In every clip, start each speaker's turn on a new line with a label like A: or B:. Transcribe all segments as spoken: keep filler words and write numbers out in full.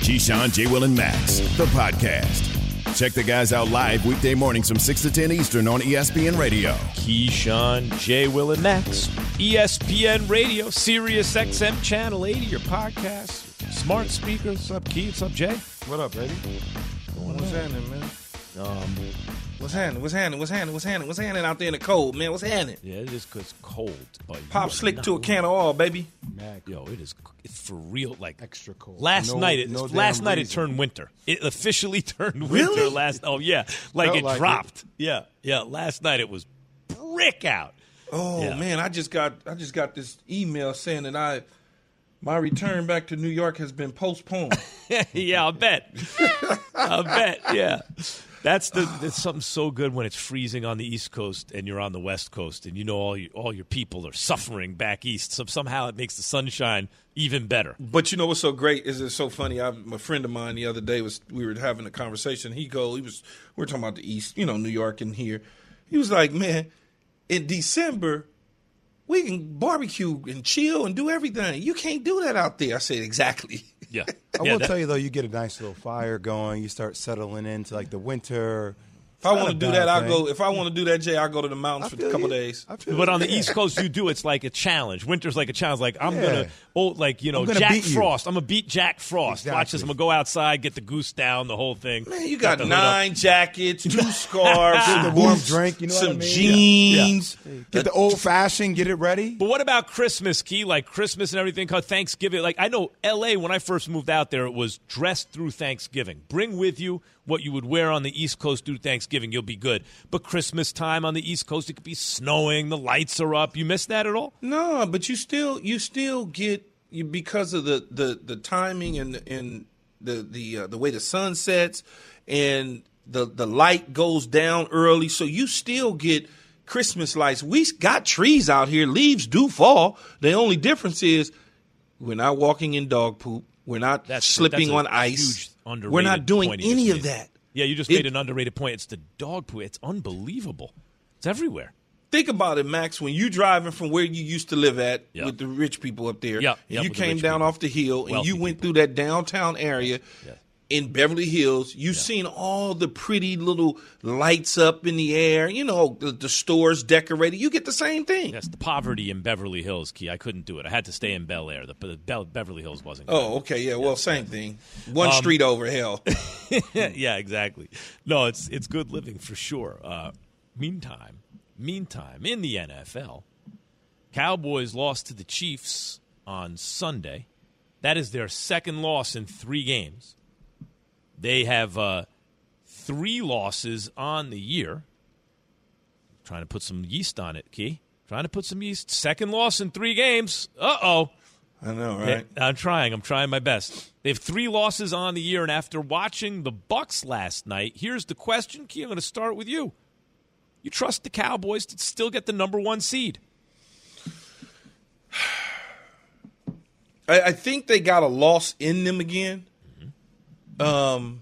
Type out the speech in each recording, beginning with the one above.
A: Keyshawn, J. Will, and Max, the podcast. Check the guys out live weekday mornings from six to ten Eastern on E S P N Radio.
B: Keyshawn, J. Will, and Max, E S P N Radio, Sirius X M Channel eighty, your podcast. Smart speakers. What's up, Key? What's up, Jay?
C: What up, baby? What's happening, man? Um, what's happening? What's happening? What's happening? What's happening? What's happening out there in the cold, man? What's happening?
B: Yeah, it is because it's cold. But
C: Pop slick to a can of oil, baby.
B: Mac. Yo, it is it's for real. Like
D: extra cold.
B: Last
D: no,
B: night, it,
D: no
B: last night
D: reason.
B: it turned winter. It officially turned winter.
C: Really?
B: Last. Oh yeah, like
D: Felt
B: it
D: like
B: dropped.
D: It.
B: Yeah, yeah. Last night it was brick out.
C: Oh
B: yeah.
C: man, I just got I just got this email saying that I my return back to New York has been postponed.
B: Yeah, I'll bet. I'll bet. Yeah. That's the that's something so good when it's freezing on the East Coast and you're on the West Coast and you know all you, all your people are suffering back east. So somehow it makes the sunshine even better.
C: But you know what's so great is it's so funny. I, a friend of mine the other day was we were having a conversation. He go he was we were talking about the East, you know, New York and here. He was like, man, in December we can barbecue and chill and do everything. You can't do that out there. I said exactly.
B: Yeah.
D: I
B: yeah,
D: will
B: that,
D: tell you, though, you get a nice little fire going. You start settling into, like, the winter.
C: If I want to do that, I'll go. If I want to do that, Jay, I'll go to the mountains for a couple
D: you.
C: days.
B: But on the East Coast, you do. It's like a challenge. Winter's like a challenge. Like, I'm
D: Yeah.
B: going to, oh, like, you know,
D: I'm gonna
B: Jack
D: beat you.
B: Frost. I'm going to beat Jack Frost.
D: Exactly.
B: Watch this. I'm going to go outside, get the goose down, the whole thing.
C: Man, you got
B: the hood up.
C: nine jackets, two scarves,
D: Get the
C: some
D: warm
C: boots,
D: drink, you know what
C: some
D: I mean?
C: jeans.
D: Get the old fashioned, get it ready.
B: But what about Christmas, Key? Like Christmas and everything, called Thanksgiving. Like I know L A, when I first moved out there, it was dressed through Thanksgiving. Bring with you what you would wear on the East Coast through Thanksgiving. You'll be good. But Christmas time on the East Coast, it could be snowing. The lights are up. You miss that at all?
C: No, but you still you still get you because of the, the, the timing and and the the uh, the way the sun sets and the the light goes down early, so you still get Christmas lights. We got trees out here. Leaves do fall. The only difference is we're not walking in dog poop. We're not
B: That's
C: slipping
B: that's a
C: on ice.
B: huge underrated
C: We're not doing
B: point you
C: any
B: just
C: of
B: made.
C: that.
B: Yeah, you just
C: It-
B: made an underrated point. It's the dog poo. It's unbelievable. It's everywhere.
C: Think about it, Max. When you driving from where you used to live at
B: Yep.
C: with the rich people up there,
B: Yep,
C: and
B: yep,
C: you
B: with the
C: came
B: rich
C: down
B: people.
C: off the hill and
B: Wealthy
C: you went
B: people.
C: through that downtown area
B: Yeah.
C: in Beverly Hills, you've seen all the pretty little lights up in the air. You know, the, the stores decorated. You get the same thing.
B: Yes, the poverty in Beverly Hills, Key. I couldn't do it. I had to stay in Bel Air. The, the Bel- Beverly Hills wasn't good.
C: Oh, okay, yeah. Well, same thing. One
B: Um,
C: street over, hell.
B: Yeah, exactly. No, it's it's good living for sure. Uh, meantime, meantime, in the N F L, Cowboys lost to the Chiefs on Sunday. That is their second loss in three games. They have uh, three losses on the year. Trying to put some yeast on it, Key. Trying to put some yeast. Second loss in three games. Uh-oh.
C: I know, right?
B: I'm trying. I'm trying my best. They have three losses on the year, and after watching the Bucs last night, here's the question, Key. I'm going to start with you. You trust the Cowboys to still get the number one seed?
C: I, I think they got a loss in them again. Um,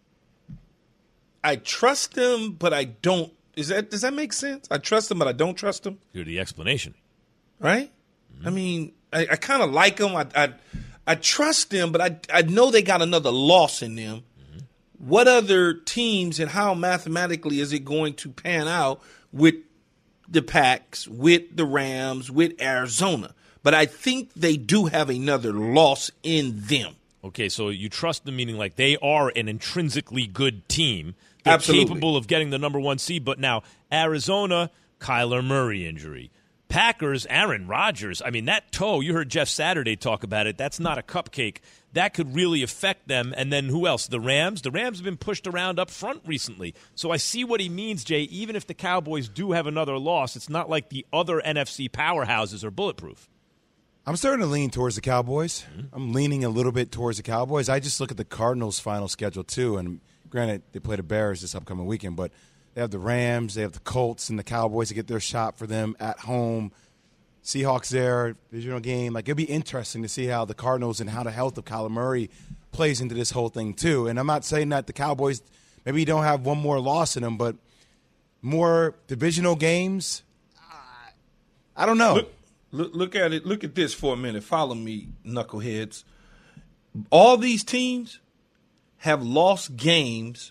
C: I trust them, but I don't. Is that does that make sense? I trust them, but I don't trust them.
B: Here's the explanation.
C: Right? I mean, I, I kind of like them. I, I I trust them, but I I know they got another loss in them. What other teams and how mathematically is it going to pan out with the Packs, with the Rams, with Arizona? But I think they do have another loss in them.
B: Okay, so you trust them, meaning like they are an intrinsically good team. They're
C: Absolutely.
B: capable of getting the number one seed. But now Arizona, Kyler Murray injury. Packers, Aaron Rodgers. I mean, that toe, you heard Jeff Saturday talk about it. That's not a cupcake. That could really affect them. And then who else? The Rams. The Rams have been pushed around up front recently. So I see what he means, Jay. Even if the Cowboys do have another loss, it's not like the other N F C powerhouses are bulletproof.
D: I'm starting to lean towards the Cowboys. Mm-hmm. I'm leaning a little bit towards the Cowboys. I just look at the Cardinals' final schedule, too. And granted, they play the Bears this upcoming weekend, but they have the Rams, they have the Colts, and the Cowboys to get their shot for them at home. Seahawks there, divisional game. Like, it'll be interesting to see how the Cardinals and how the health of Kyler Murray plays into this whole thing, too. And I'm not saying that the Cowboys maybe don't have one more loss in them, but more divisional games, I don't know.
C: Look, look, look at it. Look at this for a minute. Follow me, knuckleheads. All these teams have lost games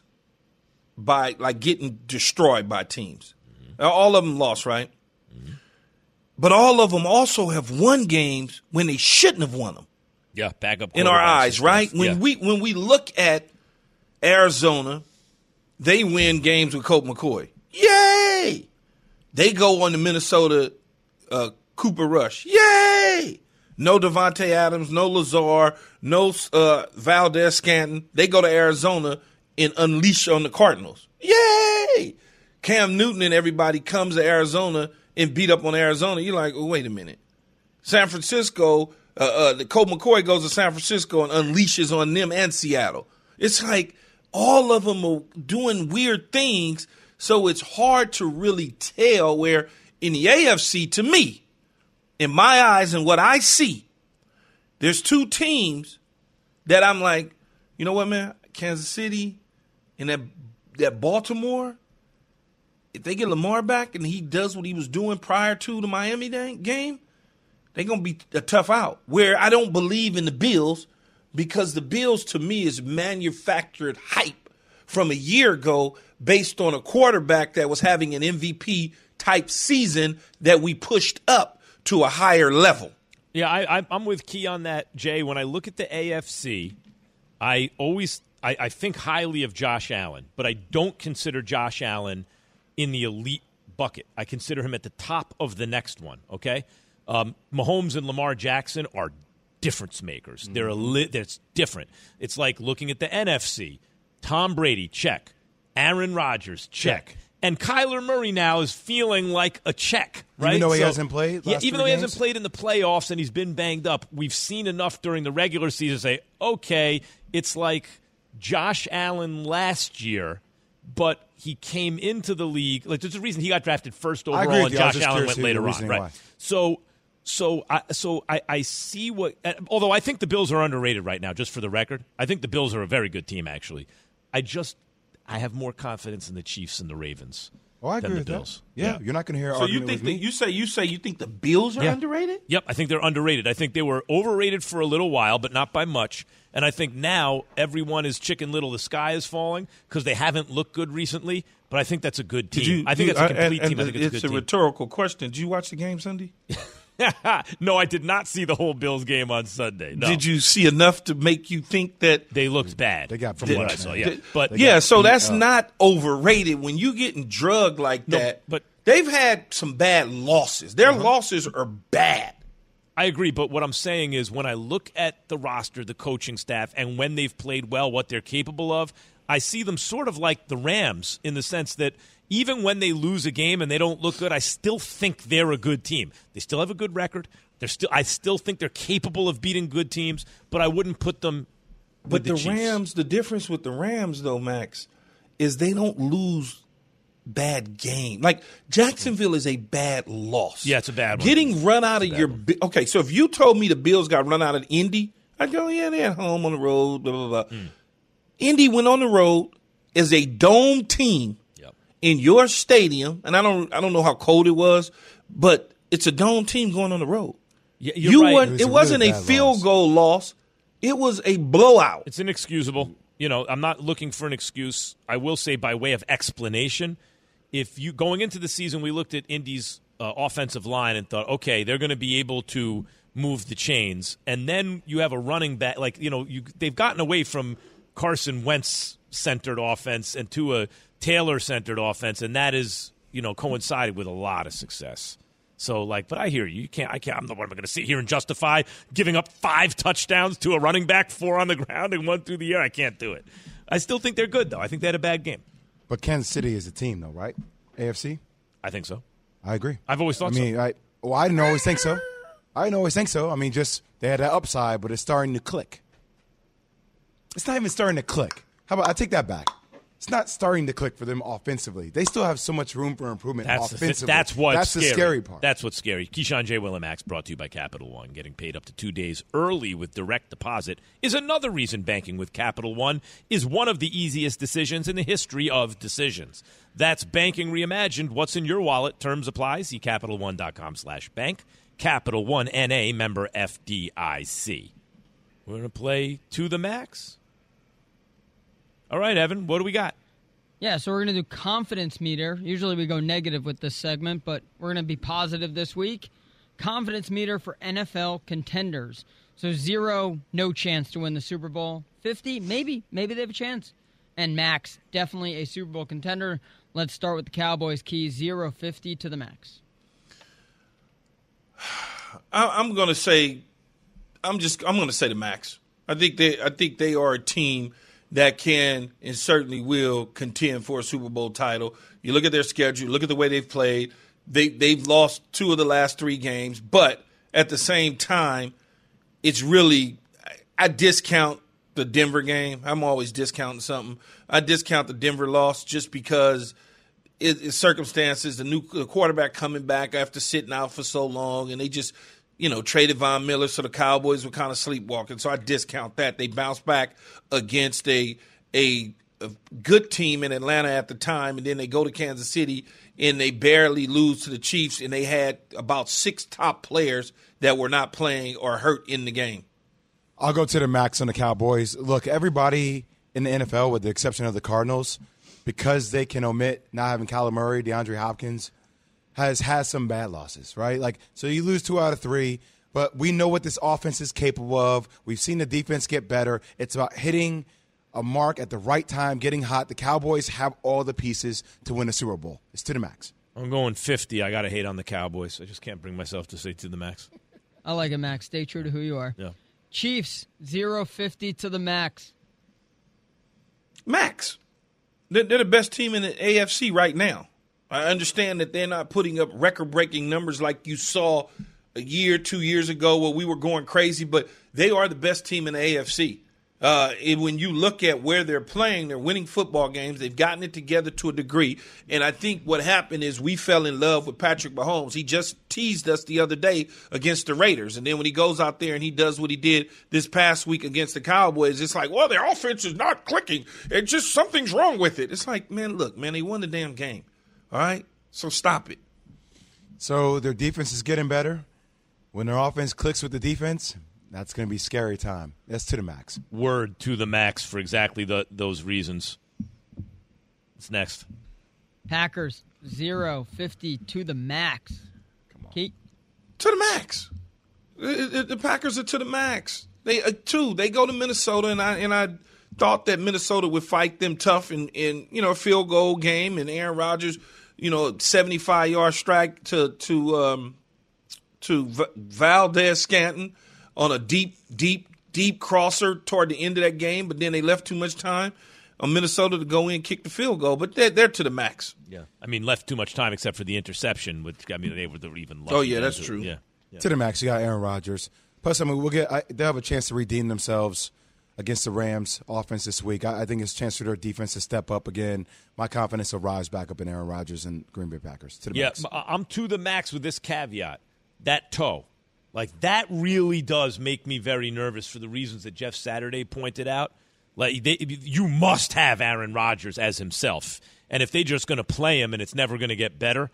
C: by like getting destroyed by teams. Mm-hmm. All of them lost, right? Mm-hmm. But all of them also have won games when they shouldn't have won them.
B: Yeah, back up
C: in our eyes, right? When
B: yeah.
C: we when we look at Arizona, they win games with Colt McCoy. Yay! They go on the Minnesota uh, Cooper Rush. Yay! No Devontae Adams, no Lazar, no uh, Valdez Scantling. They go to Arizona and unleash on the Cardinals. Yay! Cam Newton and everybody comes to Arizona and beat up on Arizona. You're like, oh, wait a minute. San Francisco, uh, uh, the Colt McCoy goes to San Francisco and unleashes on them and Seattle. It's like all of them are doing weird things, so it's hard to really tell where in the A F C, to me, in my eyes and what I see, there's two teams that I'm like, you know what, man? Kansas City and that that Baltimore, if they get Lamar back and he does what he was doing prior to the Miami game, they're going to be a tough out. Where I don't believe in the Bills, because the Bills, to me, is manufactured hype from a year ago based on a quarterback that was having an M V P-type season that we pushed up to a higher level.
B: Yeah, I, I'm with Key on that, Jay. When I look at the A F C, I always I, I think highly of Josh Allen, but I don't consider Josh Allen in the elite bucket. I consider him at the top of the next one, okay? Um, Mahomes and Lamar Jackson are difference makers. They're a li- It's different. It's like looking at the N F C. Tom Brady, check. Aaron Rodgers, check. check. And Kyler Murray now is feeling like a check, right?
D: Even though he
B: so,
D: hasn't played?
B: Yeah, even though he
D: games?
B: hasn't played in the playoffs and he's been banged up, we've seen enough during the regular season to say, okay, it's like Josh Allen last year, but he came into the league. Like, there's a reason he got drafted first overall and Josh Allen went later on, right? Why. So so I so I, I see what – although I think the Bills are underrated right now, just for the record. I think the Bills are a very good team, actually. I just – I have more confidence in the Chiefs and the Ravens
D: oh, I
B: than
D: agree
B: the
D: with
B: Bills.
D: That. Yeah, yeah, you're not going to hear.
C: So you think that, you say you say you think the Bills are
B: yeah.
C: underrated?
B: Yep, I think they're underrated. I think they were overrated for a little while, but not by much. And I think now everyone is Chicken Little. The sky is falling because they haven't looked good recently. But I think that's a good team. You, I think that's a complete
C: and,
B: team.
C: And
B: I think it's,
C: it's
B: a, good
C: a rhetorical question. Did you watch the game Sunday?
B: No, I did not see the whole Bills game on Sunday. No.
C: Did you see enough to make you think that
B: they looked bad?
D: They got
B: from
D: beat,
B: what I saw. Yeah,
C: they,
B: but
C: yeah, so that's up. Not overrated when you getting drugged like
B: no,
C: that.
B: But
C: they've had some bad losses. Their
B: uh-huh.
C: losses are bad.
B: I agree, but what I'm saying is when I look at the roster, the coaching staff, and when they've played well, what they're capable of, I see them sort of like the Rams in the sense that even when they lose a game and they don't look good, I still think they're a good team. They still have a good record. They're still, I still think they're capable of beating good teams, but I wouldn't put them with
C: But
B: the,
C: the
B: Chiefs.
C: Rams, the difference with the Rams, though, Max, is they don't lose bad game. Like, Jacksonville is a bad loss.
B: Yeah, it's a bad one.
C: Getting run out
B: it's
C: of your – okay, so if you told me the Bills got run out of Indy, I'd go, yeah, they're at home on the road, blah, blah, blah. Mm. Indy went on the road as a dome team
B: yep.
C: in your stadium, and I don't I don't know how cold it was, but it's a dome team going on the road.
B: Yeah, you're
C: you
B: right.
C: weren't, it, was it wasn't a field loss. goal loss. It was a blowout.
B: It's inexcusable. You know, I'm not looking for an excuse. I will say by way of explanation, if you going into the season, we looked at Indy's uh, offensive line and thought, okay, they're going to be able to move the chains, and then you have a running back like you know you they've gotten away from Carson Wentz centered offense and to a Taylor centered offense, and that is you know coincided with a lot of success. So like, but I hear you. You can't. I can't. I'm not. What am I going to sit here and justify giving up five touchdowns to a running back, four on the ground, and one through the air? I can't do it. I still think they're good though. I think they had a bad game.
D: But Kansas City is a team, though, right? A F C.
B: I think so.
D: I agree.
B: I've always thought
D: I mean,
B: so.
D: I well, I didn't always think so. I didn't always think so. I mean, just they had that upside, but it's starting to click. It's not even starting to click. How about I take that back? It's not starting to click for them offensively. They still have so much room for improvement
B: that's
D: offensively.
B: The, that's what's
D: that's
B: scary.
D: the scary part.
B: That's what's scary. Keyshawn J. Willimax brought to you by Capital One. Getting paid up to two days early with direct deposit is another reason banking with Capital One is one of the easiest decisions in the history of decisions. That's banking reimagined. What's in your wallet? Terms apply. See CapitalOne.com slash bank. Capital One N A, member F D I C. We're going to play To the Max. All right, Evan, what do we got?
E: Yeah, so we're going to do confidence meter. Usually we go negative with this segment, but we're going to be positive this week. Confidence meter for N F L contenders. So zero, no chance to win the Super Bowl. fifty, maybe. Maybe they have a chance. And max, definitely a Super Bowl contender. Let's start with the Cowboys. Key zero, fifty to the max.
C: I'm going to say, I'm just, I'm going to say the max. I think they, I think they are a team that can and certainly will contend for a Super Bowl title. You look at their schedule, look at the way they've played. They, they've lost two of the last three games, but at the same time, it's really – I discount the Denver game. I'm always discounting something. I discount the Denver loss just because it, it's circumstances, the new the quarterback coming back after sitting out for so long, and they just – you know, traded Von Miller, so the Cowboys were kind of sleepwalking. So I discount that. They bounced back against a, a a good team in Atlanta at the time, and then they go to Kansas City, and they barely lose to the Chiefs, and they had about six top players that were not playing or hurt in the game.
D: I'll go to the max on the Cowboys. Look, everybody in the N F L, with the exception of the Cardinals, because they can omit not having Kyler Murray, DeAndre Hopkins, has had some bad losses, right? Like, so you lose two out of three, but we know what this offense is capable of. We've seen the defense get better. It's about hitting a mark at the right time, getting hot. The Cowboys have all the pieces to win a Super Bowl. It's to the max.
B: I'm going fifty. I got to hate on the Cowboys. I just can't bring myself to say to the max.
E: I like it, Max. Stay true to who you are.
B: Yeah.
E: Chiefs, zero fifty to the max.
C: Max. They're, they're the best team in the A F C right now. I understand that they're not putting up record-breaking numbers like you saw a year, two years ago where we were going crazy, but they are the best team in the A F C. Uh, and when you look at where they're playing, they're winning football games. They've gotten it together to a degree. And I think what happened is we fell in love with Patrick Mahomes. He just teased us the other day against the Raiders. And then when he goes out there and he does what he did this past week against the Cowboys, it's like, well, their offense is not clicking. It's just something's wrong with it. It's like, man, look, man, they won the damn game. All right? So stop it.
D: So their defense is getting better. When their offense clicks with the defense, that's going to be scary time. That's to the max.
B: Word to the max for exactly the, those reasons. What's next?
E: Packers, zero fifty to the max.
D: Come on.
E: Keith?
C: To the max. The, the Packers are to the max. They uh, two. They go to Minnesota, and I and I thought that Minnesota would fight them tough in, in you know a field goal game, and Aaron Rodgers, you know, seventy-five yard strike to to um, to v- Valdez Scantling on a deep, deep, deep crosser toward the end of that game, but then they left too much time on Minnesota to go in and kick the field goal. But they're, they're to the max.
B: Yeah. I mean, left too much time except for the interception, which, I mean, they were even lucky.
C: Oh, yeah, that's true.
B: Yeah. yeah.
D: To the max, you got Aaron Rodgers. Plus, I mean, we'll get. I, they'll have a chance to redeem themselves against the Rams offense this week. I, I think it's a chance for their defense to step up again. My confidence will rise back up in Aaron Rodgers and Green Bay Packers. To the
B: yeah,
D: max.
B: I'm to the max with this caveat. That toe. Like, that really does make me very nervous for the reasons that Jeff Saturday pointed out. Like, they, you must have Aaron Rodgers as himself. And if they're just going to play him and it's never going to get better,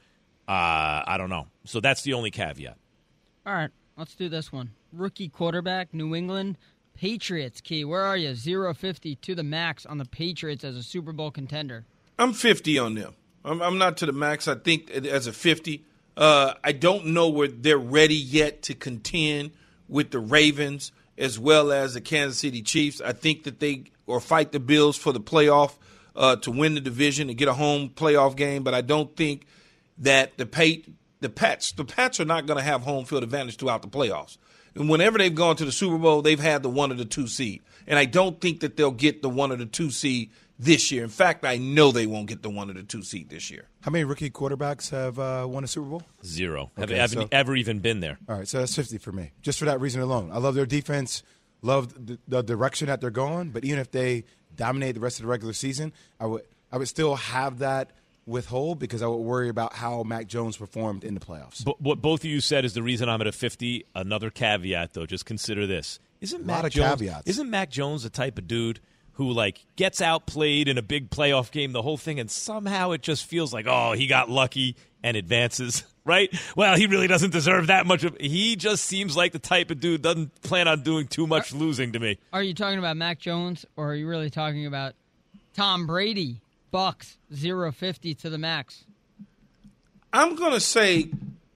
B: uh, I don't know. So that's the only caveat.
E: All right, let's do this one. Rookie quarterback, New England Patriots. Key, where are you? zero fifty to the max on the Patriots as a Super Bowl contender.
C: I'm fifty on them. I'm, I'm not to the max. I think as a fifty. Uh, I don't know where they're ready yet to contend with the Ravens as well as the Kansas City Chiefs. I think that they or fight the Bills for the playoff uh, to win the division and get a home playoff game. But I don't think that the Pat, the Pats, the Pats are not going to have home field advantage throughout the playoffs. And whenever they've gone to the Super Bowl, they've had the one or the two seed. And I don't think that they'll get the one or the two seed this year. In fact, I know they won't get the one or the two seed this year.
D: How many rookie quarterbacks have uh, won a Super Bowl?
B: Zero.
D: Okay,
B: have, haven't
D: so-
B: ever even been there.
D: All right, so that's fifty for me, just for that reason alone. I love their defense, love the, the direction that they're going, but even if they dominate the rest of the regular season, I would I would still have that withhold because I would worry about how Mac Jones performed in the playoffs.
B: But what both of you said is the reason I'm at a fifty. Another caveat, though, just consider this. Isn't
D: A
B: Mac
D: lot of
B: Jones,
D: caveats.
B: Isn't Mac Jones the type of dude who, like, gets outplayed in a big playoff game, the whole thing, and somehow it just feels like, oh, he got lucky and advances, right? Well, he really doesn't deserve that much of – he just seems like the type of dude doesn't plan on doing too much losing to me.
E: Are you talking about Mac Jones, or are you really talking about Tom Brady, Bucks, zero fifty to the max.
C: I'm going to say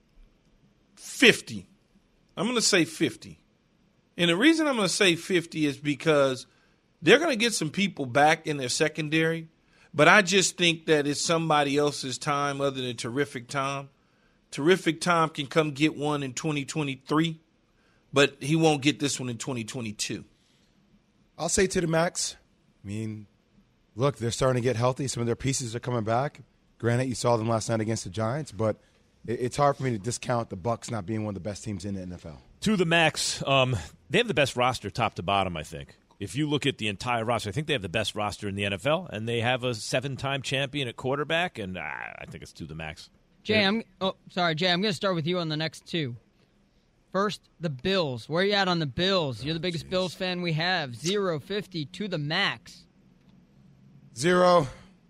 C: fifty. I'm going to say fifty. And the reason I'm going to say fifty is because they're going to get some people back in their secondary, but I just think that it's somebody else's time other than Terrific Tom. Terrific Tom can come get one in twenty twenty-three, but he won't get this one in twenty twenty-two.
D: I'll say to the max. I mean, look, they're starting to get healthy. Some of their pieces are coming back. Granted, you saw them last night against the Giants, but it's hard for me to discount the Bucs not being one of the best teams in the N F L.
B: To the max, um, they have the best roster top to bottom, I think. If you look at the entire roster, I think they have the best roster in the N F L, and they have a seven-time champion at quarterback, and uh, I think it's to the max.
E: Jay, I'm oh sorry, Jay. I'm going to start with you on the next two. First, the Bills. Where are you at on the Bills? You're the biggest oh, Bills fan we have. Zero fifty to the max.
D: Zero.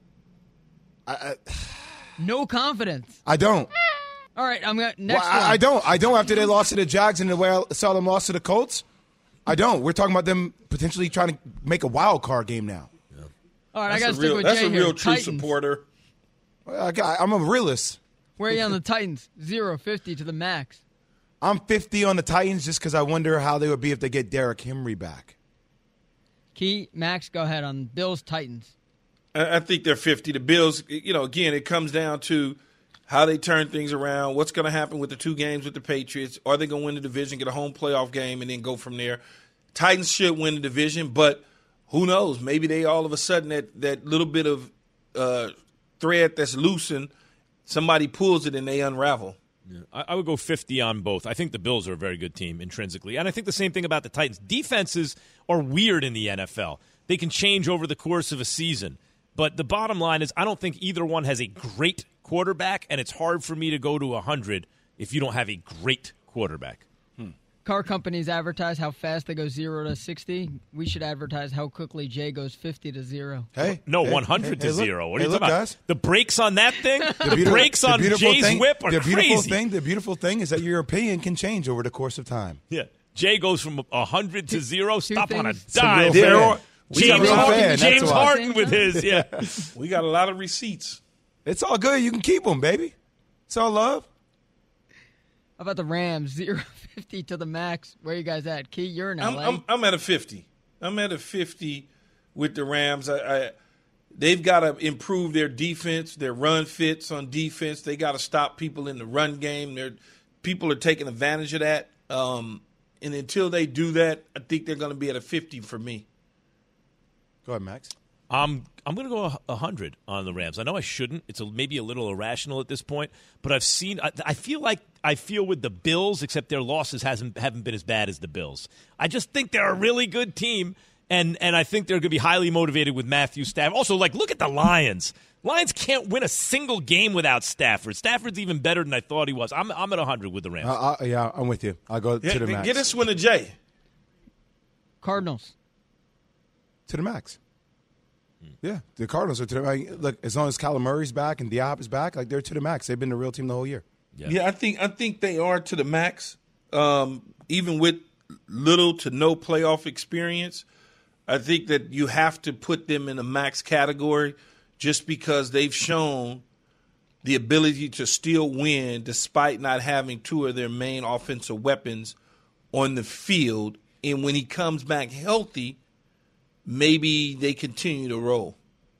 D: I, I,
E: no confidence.
D: I don't.
E: All right, I'm going next
D: well,
E: one.
D: I, I don't. I don't after they lost to the Jags and the way I saw them lost to the Colts. I don't. We're talking about them potentially trying to make a wild card game now.
E: Yeah. All right, that's I got to stick
C: real,
E: with
C: that's
E: Jay
C: a
E: here.
C: real true
E: Titans.
C: supporter.
D: I, I'm a realist.
E: Where are you on the Titans? Zero fifty to the max.
D: I'm fifty on the Titans just because I wonder how they would be if they get Derrick Henry back.
E: Key, Max, go ahead on Bills Titans.
C: I think they're fifty. The Bills, you know, again, it comes down to how they turn things around, what's going to happen with the two games with the Patriots. Are they going to win the division, get a home playoff game, and then go from there? Titans should win the division, but who knows? Maybe they all of a sudden, that, that little bit of uh, thread that's loosened, somebody pulls it and they unravel.
B: Yeah. I, I would go fifty on both. I think the Bills are a very good team intrinsically. And I think the same thing about the Titans. Defenses are weird in the N F L. They can change over the course of a season. But the bottom line is I don't think either one has a great quarterback, and it's hard for me to go to one hundred if you don't have a great quarterback.
E: Hmm. Car companies advertise how fast they go zero to sixty. We should advertise how quickly Jay goes fifty to zero.
D: Hey,
B: no,
D: hey,
B: one hundred
D: hey,
B: to
D: hey,
B: zero. What
D: hey,
B: are you
D: look,
B: talking about?
D: Guys.
B: The brakes on that thing, the,
D: the
B: brakes on
D: the
B: Jay's
D: thing,
B: whip are
D: the beautiful
B: crazy.
D: Thing, the beautiful thing is that your opinion can change over the course of time.
B: Yeah, Jay goes from one hundred to zero. Stop on a
D: Some
B: dime.
D: real
B: James Harden,
D: fan,
B: James Harden with his, yeah.
C: We got a lot of receipts.
D: It's all good. You can keep them, baby. It's all love.
E: How about the Rams? zero fifty to the max. Where you guys at? Key, you're in L A.
C: I'm, I'm, I'm at a fifty. I'm at a fifty with the Rams. I, I, they've got to improve their defense, their run fits on defense. They got to stop people in the run game. They're, people are taking advantage of that. Um, and until they do that, I think they're going to be at a fifty for me.
D: Go ahead, Max.
B: Um, I'm going to go one hundred on the Rams. I know I shouldn't. It's a, maybe a little irrational at this point, but I've seen I, I feel like I feel with the Bills, except their losses hasn't haven't been as bad as the Bills. I just think they're a really good team, and and I think they're going to be highly motivated with Matthew Stafford. Also, like, look at the Lions. Lions can't win a single game without Stafford. Stafford's even better than I thought he was. I'm I'm at one hundred with the Rams.
D: Uh, uh, yeah, I'm with you. I'll go
C: Yeah,
D: to the max.
C: get this one to Jay.
E: Cardinals.
D: To the max. Yeah, the Cardinals are to the max. Look, as long as Kyler Murray's back and Diop is back, like they're to the max. They've been the real team the whole year.
C: Yeah, yeah I think I think they are to the max. Um, even with little to no playoff experience, I think that you have to put them in the max category just because they've shown the ability to still win despite not having two of their main offensive weapons on the field. And when he comes back healthy, maybe they continue to roll.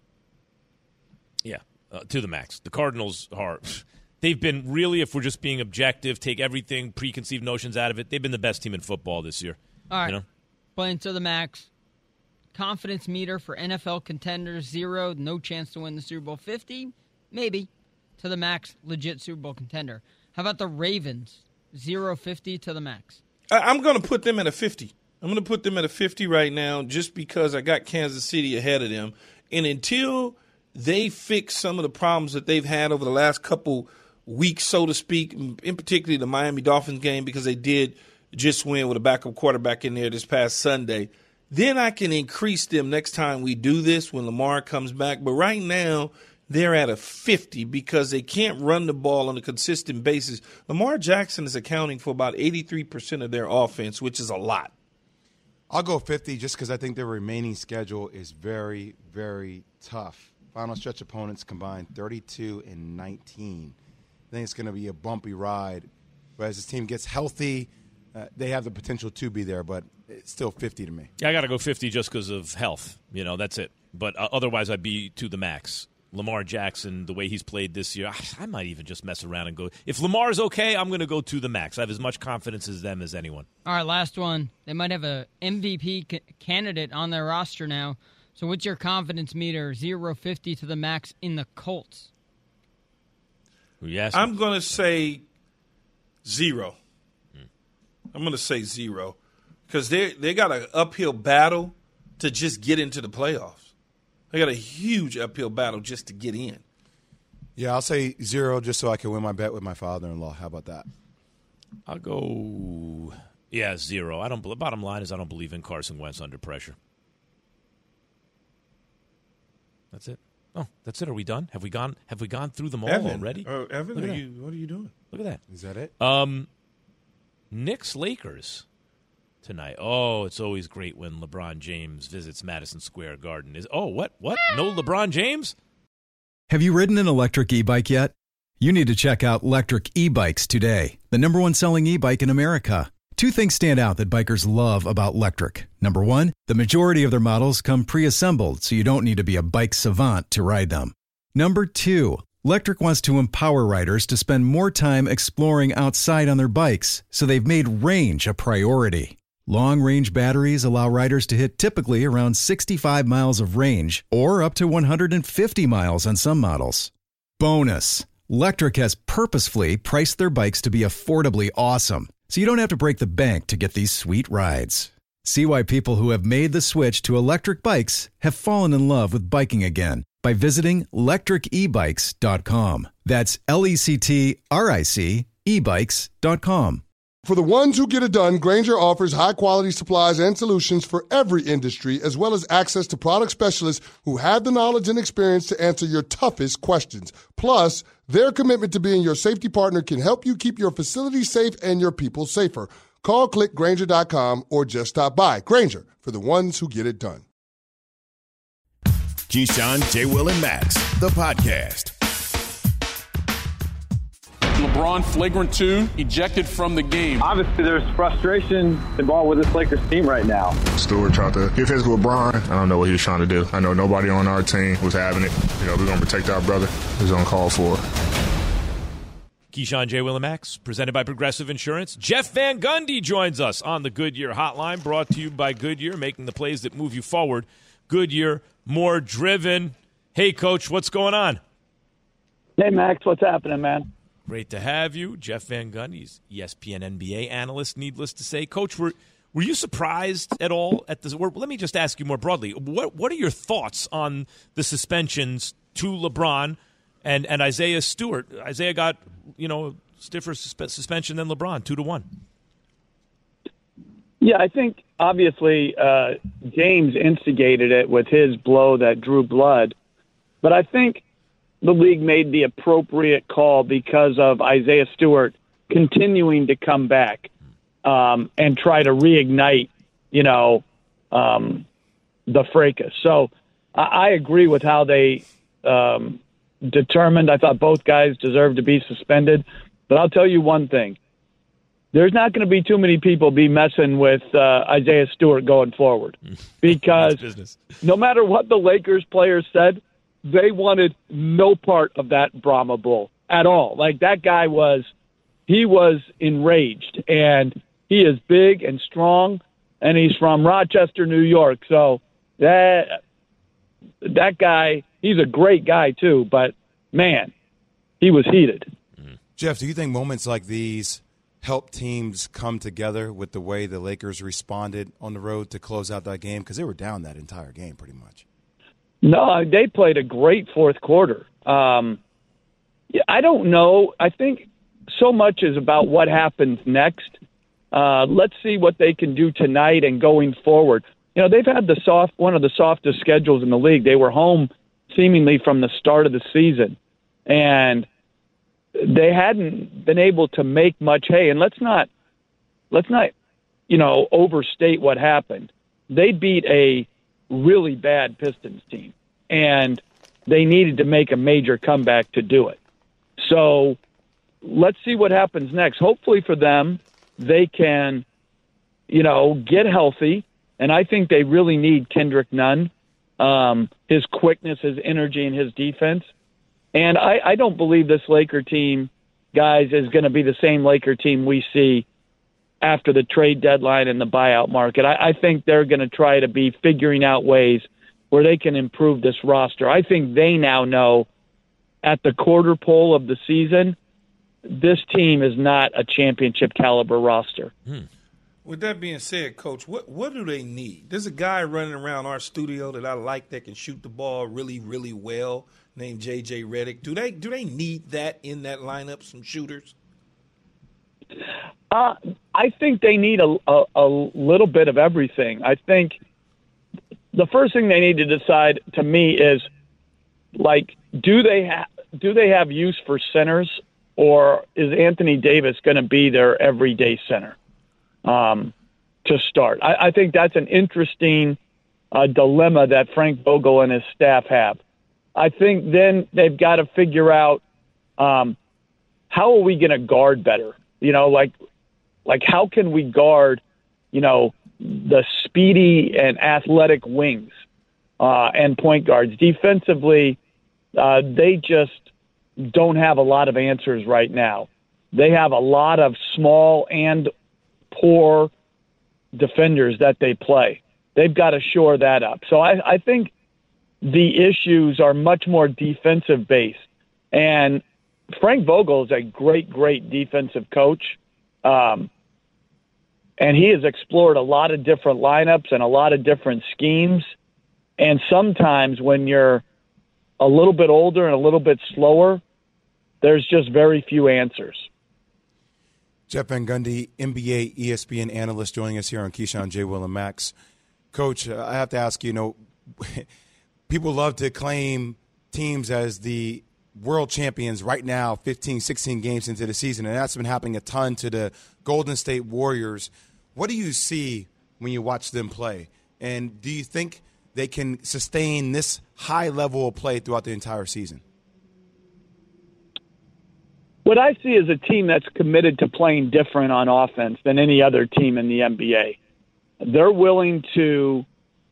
B: Yeah, uh, to the max. The Cardinals are – they've been really, if we're just being objective, take everything, preconceived notions out of it, they've been the best team in football this year.
E: All right,
B: you know?
E: Playing to the max. Confidence meter for N F L contenders, zero, no chance to win the Super Bowl. fifty, maybe, to the max, legit Super Bowl contender. How about the Ravens? zero fifty to the max.
C: I'm going to put them at a fifty. I'm going to put them at a fifty right now just because I got Kansas City ahead of them. And until they fix some of the problems that they've had over the last couple weeks, so to speak, in particular the Miami Dolphins game because they did just win with a backup quarterback in there this past Sunday, then I can increase them next time we do this when Lamar comes back. But right now, they're at a fifty because they can't run the ball on a consistent basis. Lamar Jackson is accounting for about eighty-three percent of their offense, which is a lot.
D: I'll go fifty just because I think their remaining schedule is very, very tough. Final stretch opponents combined thirty-two and nineteen. I think it's going to be a bumpy ride. But as this team gets healthy, uh, they have the potential to be there, but it's still fifty to me.
B: Yeah, I got to go fifty just because of health. You know, that's it. But uh, otherwise, I'd be to the max. Lamar Jackson, the way he's played this year, I might even just mess around and go. If Lamar's okay, I'm going to go to the max. I have as much confidence as them as anyone.
E: All right, last one. They might have a M V P c- candidate on their roster now. So what's your confidence meter, zero fifty to the max in the Colts?
B: Yes,
C: I'm going to say zero. Hmm. I'm going to say zero because they they got an uphill battle to just get into the playoffs. They got a huge uphill battle just to get in.
D: Yeah, I'll say zero just so I can win my bet with my father-in-law. How about that?
B: I'll go, yeah, zero. I don't. Bottom line is I don't believe in Carson Wentz under pressure. That's it. Oh, that's it. Are we done? Have we gone? Have we gone through them all
C: Evan,
B: already?
C: Uh, Evan,
B: Look
C: are
B: at
C: you, what are you doing?
B: Look at that.
D: Is that it?
B: Um, Knicks Lakers tonight. Oh, it's always great when LeBron James visits Madison Square Garden. Is oh what what? No LeBron James?
F: Have you ridden an electric e-bike yet? You need to check out Lectric E-Bikes today, the number one selling e-bike in America. Two things stand out that bikers love about Lectric. Number one, the majority of their models come pre-assembled, so you don't need to be a bike savant to ride them. Number two, Lectric wants to empower riders to spend more time exploring outside on their bikes, so they've made range a priority. Long-range batteries allow riders to hit typically around sixty-five miles of range, or up to one hundred fifty miles on some models. Bonus, Lectric has purposefully priced their bikes to be affordably awesome, so you don't have to break the bank to get these sweet rides. See why people who have made the switch to electric bikes have fallen in love with biking again by visiting lectric e bikes dot com. That's L E C T R I C e bikes dot com.
G: For the ones who get it done, Grainger offers high-quality supplies and solutions for every industry, as well as access to product specialists who have the knowledge and experience to answer your toughest questions. Plus, their commitment to being your safety partner can help you keep your facility safe and your people safer. Call, click Grainger dot com, or just stop by. Grainger, for the ones who get it done.
A: Keyshawn, J. Will, and Max, the podcast.
H: LeBron, flagrant two, ejected from the game.
I: Obviously, there's frustration involved with this Lakers team right now.
J: Stewart tried to get physical with LeBron. I don't know what he was trying to do. I know nobody on our team was having it. You know, we're going to protect our brother. He's on call for it.
B: Keyshawn, J. Will, and Max, presented by Progressive Insurance. Jeff Van Gundy joins us on the Goodyear Hotline, brought to you by Goodyear, making the plays that move you forward. Goodyear, more driven. Hey, Coach, what's going on?
I: Hey, Max, what's happening, man?
B: Great to have you. Jeff Van Gundy, he's E S P N N B A analyst, needless to say. Coach, were were you surprised at all at this? Or let me just ask you more broadly. What what are your thoughts on the suspensions to LeBron and, and Isaiah Stewart? Isaiah got, you know, stiffer suspe- suspension than LeBron, two to one.
I: Yeah, I think obviously uh, James instigated it with his blow that drew blood. But I think the league made the appropriate call because of Isaiah Stewart continuing to come back um, and try to reignite, you know, um, the fracas. So I, I agree with how they um, determined. I thought both guys deserved to be suspended. But I'll tell you one thing. There's not going to be too many people be messing with uh, Isaiah Stewart going forward because no matter what the Lakers players said, they wanted no part of that Brahma Bull at all. Like, that guy was, he was enraged, and he is big and strong, and he's from Rochester, New York. So that that guy, he's a great guy too, but man, he was heated.
D: Jeff, do you think moments like these help teams come together with the way the Lakers responded on the road to close out that game? Because they were down that entire game pretty much.
I: No, they played a great fourth quarter. Um, yeah, I don't know. I think so much is about what happens next. Uh, let's see what they can do tonight and going forward. You know, they've had the soft one of the softest schedules in the league. They were home seemingly from the start of the season, and they hadn't been able to make much hay. And let's not let's not, you know, overstate what happened. they beat a really bad Pistons team, and they needed to make a major comeback to do it. So let's see what happens next. Hopefully for them, they can, you know, get healthy, and I think they really need Kendrick Nunn, um, his quickness, his energy, and his defense. And I, I don't believe this Laker team, guys, is going to be the same Laker team we see after the trade deadline and the buyout market. I, I think they're going to try to be figuring out ways where they can improve this roster. I think they now know at the quarter pole of the season, this team is not a championship caliber roster.
C: Hmm. With that being said, Coach, what, what do they need? There's a guy running around our studio that I like that can shoot the ball really, really well, named J J Redick. Do they do they need that in that lineup, some shooters?
I: Uh, I think they need a, a, a little bit of everything. I think the first thing they need to decide, to me, is, like, do they, ha- do they have use for centers, or is Anthony Davis going to be their everyday center um, to start? I, I think that's an interesting uh, dilemma that Frank Vogel and his staff have. I think then they've got to figure out um, how are we going to guard better? You know, like, like how can we guard, you know, the speedy and athletic wings uh, and point guards? Defensively, uh, they just don't have a lot of answers right now. They have a lot of small and poor defenders that they play. They've got to shore that up. So I, I think the issues are much more defensive based. And Frank Vogel is a great, great defensive coach. Um, and he has explored a lot of different lineups and a lot of different schemes. And sometimes when you're a little bit older and a little bit slower, there's just very few answers.
D: Jeff Van Gundy, N B A, E S P N analyst, joining us here on Keyshawn, J. Will, and Max. Coach, I have to ask you, you know, people love to claim teams as the world champions right now, fifteen, sixteen games into the season, and that's been happening a ton to the Golden State Warriors. What do you see when you watch them play? And do you think they can sustain this high level of play throughout the entire season?
I: What I see is a team that's committed to playing different on offense than any other team in the N B A. They're willing to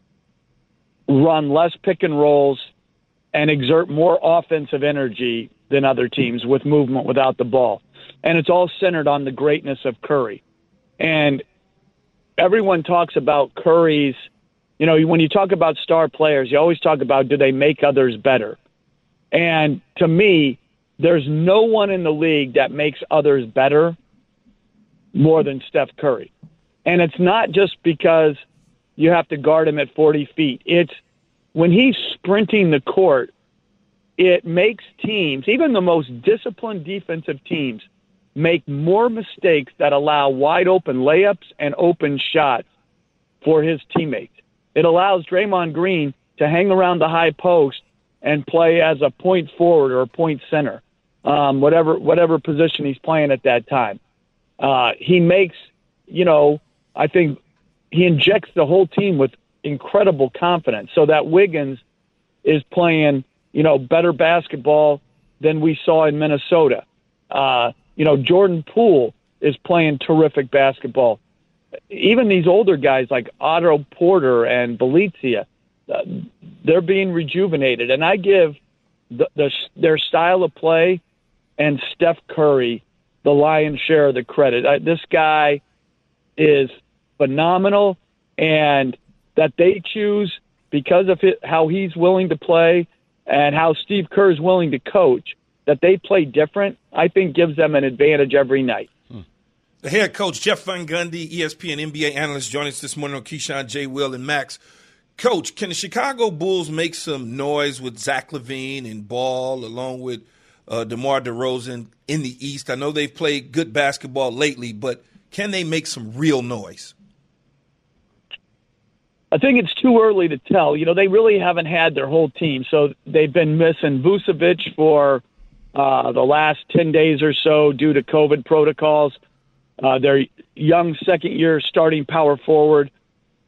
I: run less pick and rolls and exert more offensive energy than other teams with movement without the ball. And it's all centered on the greatness of Curry. And everyone talks about Curry's, you know, when you talk about star players, you always talk about, do they make others better? And to me, there's no one in the league that makes others better more than Steph Curry. And it's not just because you have to guard him at forty feet. It's when he's sprinting the court, it makes teams, even the most disciplined defensive teams, make more mistakes that allow wide open layups and open shots for his teammates. It allows Draymond Green to hang around the high post and play as a point forward or a point center, um, whatever whatever position he's playing at that time. Uh, he makes, you know, I think he injects the whole team with incredible confidence so that Wiggins is playing, you know, better basketball than we saw in Minnesota. Uh, you know, Jordan Poole is playing terrific basketball. Even these older guys like Otto Porter and Belizia, uh, they're being rejuvenated. And I give the, the, their style of play and Steph Curry the lion's share of the credit. I, this guy is phenomenal, and that they choose because of it, how he's willing to play and how Steve Kerr is willing to coach, that they play different, I think gives them an advantage every night.
C: The head coach, Jeff Van Gundy, E S P N N B A analyst, joining us this morning on Keyshawn, J. Will, and Max. Coach, can the Chicago Bulls make some noise with Zach LaVine and Ball along with uh, DeMar DeRozan in the East? I know they've played good basketball lately, but can they make some real noise?
I: I think it's too early to tell. You know, they really haven't had their whole team, so they've been missing Vucevic for uh, the last ten days or so due to COVID protocols. Uh, their young second-year starting power forward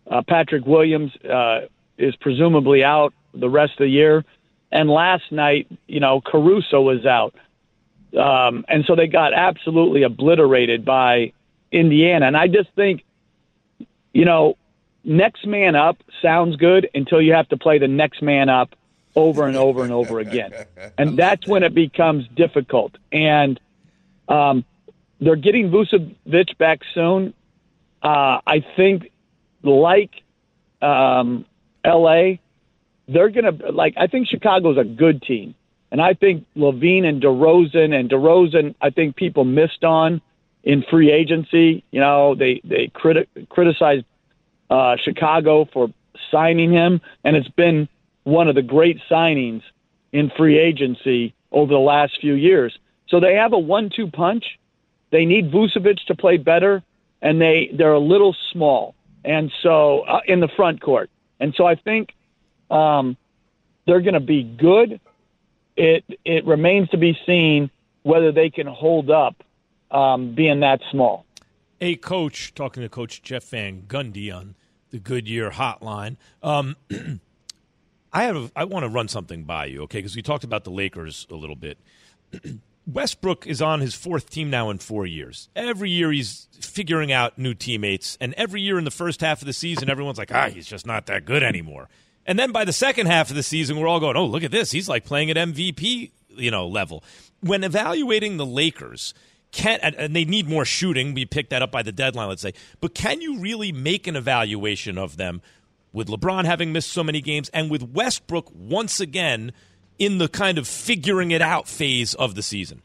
I: Uh, Patrick Williams uh, is presumably out the rest of the year. And last night, you know, Caruso was out. Um, and so they got absolutely obliterated by Indiana. And I just think, you know, next man up sounds good until you have to play the next man up over and over and over again. And that's when it becomes difficult. And um, they're getting Vucevic back soon. Uh, I think, like um, L A, they're going to, like, I think Chicago's a good team. And I think LaVine and DeRozan, and DeRozan, I think people missed on in free agency. You know, they, they criti- criticized uh, Chicago for signing him, and it's been one of the great signings in free agency over the last few years. So they have a one two punch. They need Vucevic to play better, and they, they're a little small. And so uh, in the front court. And so I think um, they're going to be good. It it remains to be seen whether they can hold up um, being that small.
B: A coach, talking to Coach Jeff Van Gundy on the Goodyear Hotline. Um, I have a, I want to run something by you, okay? Because we talked about the Lakers a little bit. Westbrook is on his fourth team now in four years. Every year he's figuring out new teammates, and every year in the first half of the season, everyone's like, ah, he's just not that good anymore. And then by the second half of the season, we're all going, oh, look at this. He's like playing at M V P, you know, level. When evaluating the Lakers, can and they need more shooting. We picked that up by the deadline, let's say. But can you really make an evaluation of them with LeBron having missed so many games and with Westbrook once again in the kind of figuring it out phase of the season?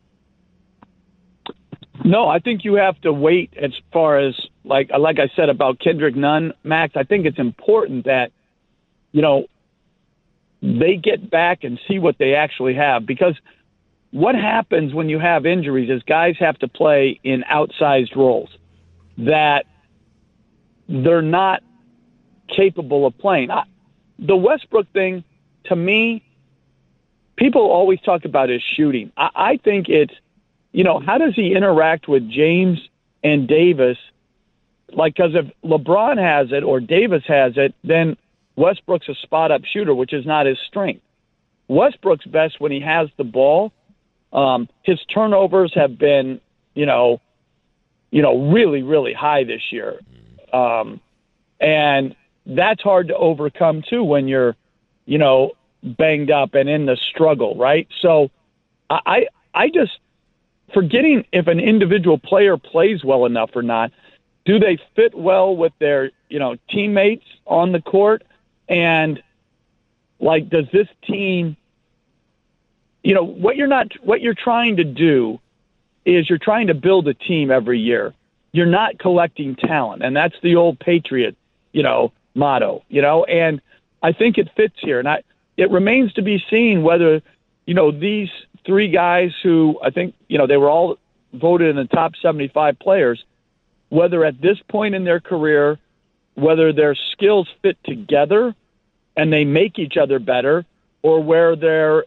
I: No, I think you have to wait as far as, like like I said about Kendrick Nunn, Max. I think it's important that, you know, they get back and see what they actually have. Because what happens when you have injuries is guys have to play in outsized roles that they're not capable of playing. I, the Westbrook thing, to me, people always talk about his shooting. I, I think it's, you know, how does he interact with James and Davis? Like, because if LeBron has it or Davis has it, then Westbrook's a spot-up shooter, which is not his strength. Westbrook's best when he has the ball. Um, his turnovers have been, you know, you know, really, really high this year. Um, and that's hard to overcome, too, when you're, you know, banged up and in the struggle, right? So I, I just, forgetting if an individual player plays well enough or not, do they fit well with their, you know, teammates on the court? And, like, does this team, you know, what you're not, what you're trying to do is you're trying to build a team every year. You're not collecting talent. And that's the old Patriot, you know, motto, you know, and I think it fits here. And I, it remains to be seen whether, you know, these three guys who I think, you know, they were all voted in the top seventy-five players, whether at this point in their career, whether their skills fit together and they make each other better, or where they're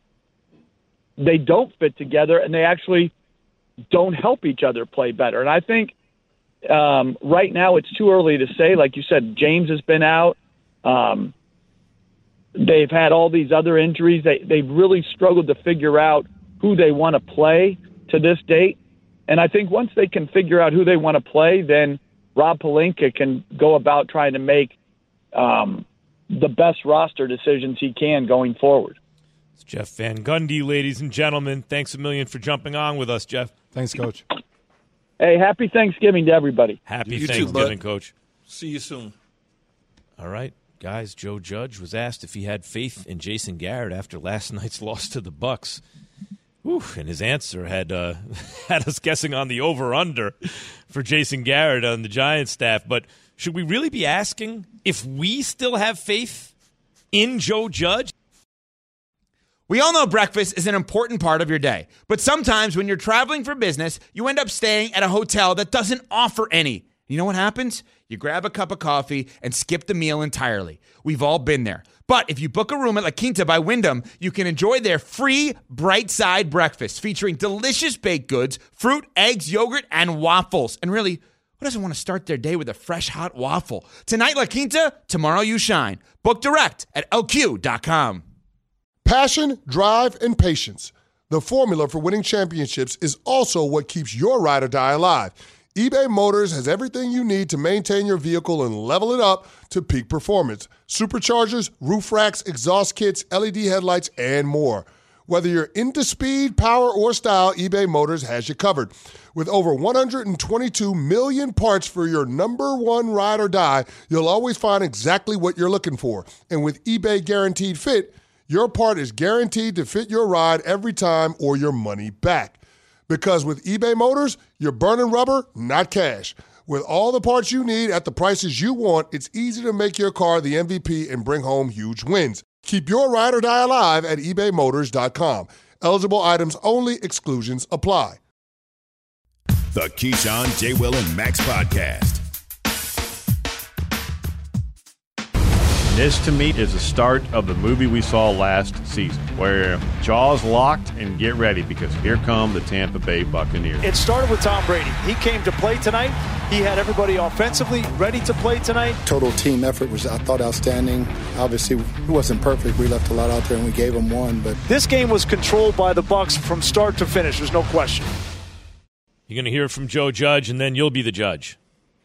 I: they don't fit together and they actually don't help each other play better. And I think um, right now it's too early to say. Like you said, James has been out. Um, they've had all these other injuries. They, they've really struggled to figure out who they want to play to this date. And I think once they can figure out who they want to play, then Rob Pelinka can go about trying to make um, the best roster decisions he can going forward.
B: It's Jeff Van Gundy, ladies and gentlemen. Thanks a million for jumping on with us, Jeff.
D: Thanks, Coach.
I: Hey, happy Thanksgiving to everybody.
B: Happy
C: You too,
B: Thanksgiving,
C: bud.
B: Coach.
C: See you soon.
B: All right, guys, Joe Judge was asked if he had faith in Jason Garrett after last night's loss to the Bucks. Whew, and his answer had uh, had us guessing on the over-under for Jason Garrett on the Giants staff. But should we really be asking if we still have faith in Joe Judge?
K: We all know breakfast is an important part of your day. But sometimes when you're traveling for business, you end up staying at a hotel that doesn't offer any. You know what happens? You grab a cup of coffee and skip the meal entirely. We've all been there. But if you book a room at La Quinta by Wyndham, you can enjoy their free Bright Side breakfast featuring delicious baked goods, fruit, eggs, yogurt, and waffles. And really, what Who doesn't want to start their day with a fresh, hot waffle? Tonight, La Quinta, tomorrow you shine. Book direct at L Q dot com.
G: Passion, drive, and patience. The formula for winning championships is also what keeps your ride or die alive. eBay Motors has everything you need to maintain your vehicle and level it up to peak performance. Superchargers, roof racks, exhaust kits, L E D headlights, and more. Whether you're into speed, power, or style, eBay Motors has you covered. With over one hundred twenty-two million parts for your number one ride or die, you'll always find exactly what you're looking for. And with eBay Guaranteed Fit, your part is guaranteed to fit your ride every time or your money back. Because with eBay Motors, you're burning rubber, not cash. With all the parts you need at the prices you want, it's easy to make your car the M V P and bring home huge wins. Keep your ride or die alive at ebay motors dot com. Eligible items only. Exclusions apply.
A: The Keyshawn, J. Will, and Max podcast.
L: This, to me, is the start of the movie we saw last season, where jaws locked and get ready because here come the Tampa Bay Buccaneers.
M: It started with Tom Brady. He came to play tonight. He had everybody offensively ready to play tonight.
N: Total team effort was, I thought, outstanding. Obviously, it wasn't perfect. We left a lot out there and we gave them one. But
M: this game was controlled by the Bucs from start to finish. There's no question.
B: You're going to hear from Joe Judge, and then you'll be the judge.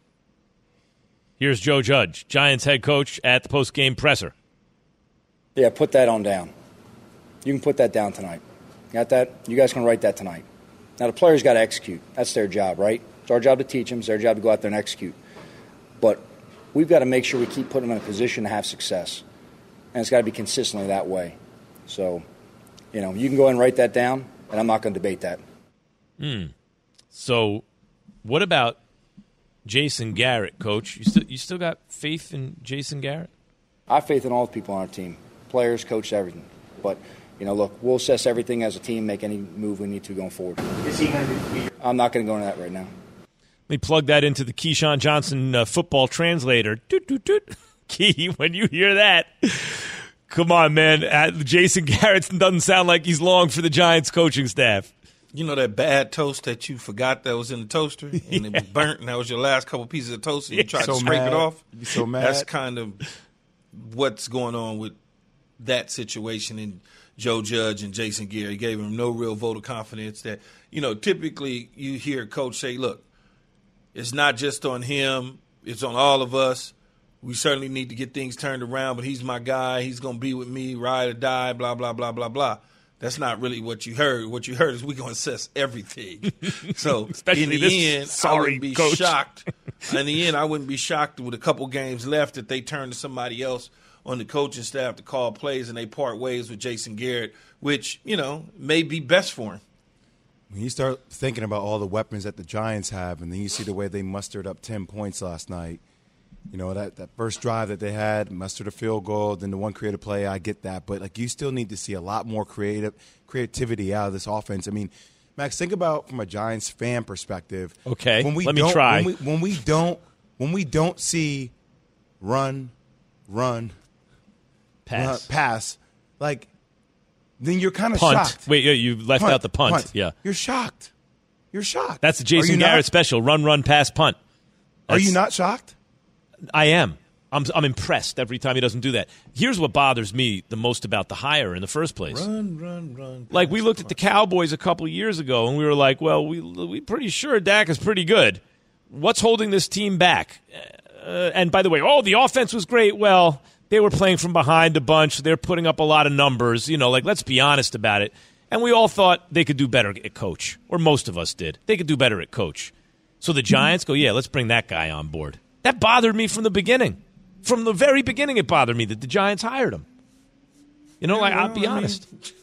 B: Here's Joe Judge, Giants head coach, at the post-game presser.
O: Yeah, put that on down. You can put that down tonight. Got that? You guys can write that tonight. Now, the players got to execute. That's their job, right? It's our job to teach them. It's their job to go out there and execute. But we've got to make sure we keep putting them in a position to have success. And it's got to be consistently that way. So, you know, you can go ahead and write that down, and I'm not going to debate that.
B: Hmm. So, what about Jason Garrett, Coach? You still you still got faith in Jason Garrett?
O: I have faith in all the people on our team, players, coach, everything. But, you know, look, we'll assess everything as a team, make any move we need to going forward. Is he going to be? I'm not going to go into that right now.
B: Let me plug that into the Keyshawn Johnson uh, football translator. Doot, doot, doot. Key, when you hear that, come on, man. Uh, Jason Garrett doesn't sound like he's long for the Giants coaching staff.
C: You know that bad toast that you forgot that was in the toaster and yeah. it was burnt and that was your last couple pieces of toast and you tried
D: so
C: to scrape
D: mad.
C: it off?
D: You're so mad.
C: That's kind of what's going on with that situation in Joe Judge and Jason Garrett. He gave him no real vote of confidence that, you know, typically you hear a coach say, look, it's not just on him. It's on all of us. We certainly need to get things turned around, but he's my guy. He's going to be with me, ride or die, blah, blah, blah, blah, blah. That's not really what you heard. What you heard is we're going to assess everything. So
B: Especially
C: in the
B: this
C: end,
B: sorry
C: I wouldn't be
B: coach.
C: shocked. In the end, I wouldn't be shocked with a couple games left that they turn to somebody else on the coaching staff to call plays and they part ways with Jason Garrett, which, you know, may be best for him.
D: When you start thinking about all the weapons that the Giants have, and then you see the way they mustered up ten points last night, you know, that, that first drive that they had, mustered a field goal, then the one creative play, I get that. But, like, you still need to see a lot more creative creativity out of this offense. I mean, Max, think about from a Giants fan perspective.
B: Okay,
D: when we
B: let me
D: don't,
B: try.
D: When we, when we don't when we don't see run, run,
B: pass,
D: run, pass, like, then you're kind of
B: punt.
D: shocked.
B: Wait, yeah, you left
D: punt,
B: out the punt.
D: punt.
B: Yeah.
D: You're shocked. You're shocked.
B: That's the Jason
D: Are you
B: Garrett
D: not?
B: special, run, run, pass, punt. That's,
D: Are you not shocked?
B: I am. I'm I'm impressed every time he doesn't do that. Here's what bothers me the most about the hire in the first place.
C: Run, run, run.
B: Like, we looked at the Cowboys a couple years ago, and we were like, well, we we pretty sure Dak is pretty good. What's holding this team back? Uh, and by the way, oh, the offense was great. Well, they were playing from behind a bunch. They're putting up a lot of numbers. You know, like, let's be honest about it. And we all thought they could do better at coach, or most of us did. They could do better at coach. So the Giants go, yeah, let's bring that guy on board. That bothered me from the beginning. From the very beginning, it bothered me that the Giants hired him. You know,
C: Yeah,
B: like,
C: well,
B: I'll be
C: I
B: honest.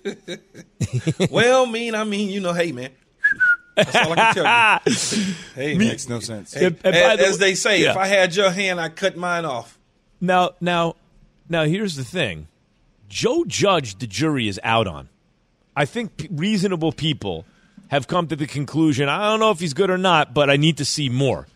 C: Mean, well, mean, I mean, you know, hey, man. That's all I can tell you. Hey,
D: Me, makes no sense.
C: Hey,
B: And- and by
C: as,
B: the
C: as
B: way-
C: they say,
B: yeah.
C: if I had your hand, I'd cut mine off.
B: Now, now, now, here's the thing. Joe Judge, the jury is out on. I think p- reasonable people have come to the conclusion, I don't know if he's good or not, but I need to see more.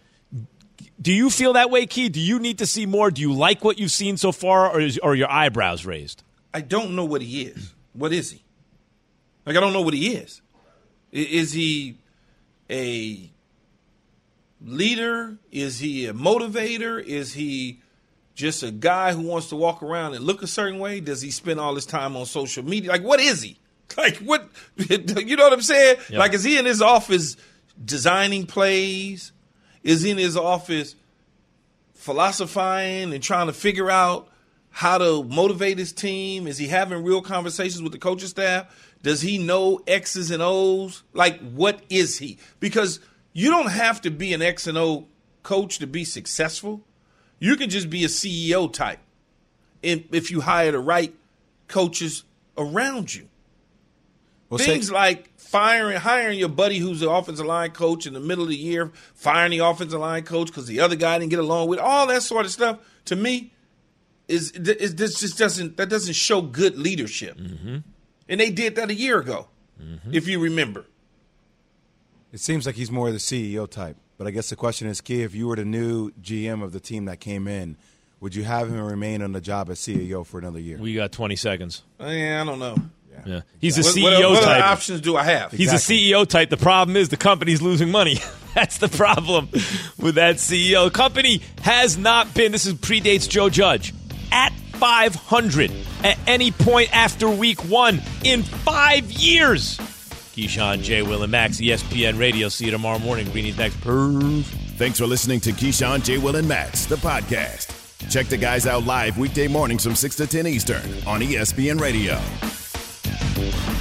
B: Do you feel that way, Key? Do you need to see more? Do you like what you've seen so far, or, is, or are your eyebrows raised?
C: I don't know what he is. What is he? Like, I don't know what he is. I- Is he a leader? Is he a motivator? Is he just a guy who wants to walk around and look a certain way? Does he spend all his time on social media? Like, what is he? Like, what? You know what I'm saying?
B: Yep.
C: Like, is he in his office designing plays? Is he in his office philosophizing and trying to figure out how to motivate his team? Is he having real conversations with the coaching staff? Does he know X's and O's? Like, what is he? Because you don't have to be an X and O coach to be successful. You can just be a C E O type if you hire the right coaches around you. Well, Things say- like firing, hiring your buddy who's the offensive line coach in the middle of the year, firing the offensive line coach because the other guy didn't get along with, all that sort of stuff, to me, is, is this just doesn't that doesn't show good leadership.
B: Mm-hmm.
C: And they did that a year ago, mm-hmm. if you remember.
D: It seems like he's more the C E O type. But I guess the question is, Key, if you were the new G M of the team that came in, would you have him remain on the job as C E O for another year?
B: We got twenty seconds.
C: Yeah, I don't know.
D: Yeah,
B: yeah. He's a
C: what,
B: C E O
C: what,
B: type.
C: What other options do I have?
B: He's exactly. a C E O type. The problem is the company's losing money. That's the problem with that C E O. The company has not been, this is predates Joe Judge, at five hundred at any point after week one in five years. Keyshawn, J. Will, and Max, E S P N Radio. See you tomorrow morning. Greeny's next. Perv.
A: Thanks for listening to Keyshawn, J. Will, and Max, the podcast. Check the guys out live weekday mornings from six to ten Eastern on E S P N Radio.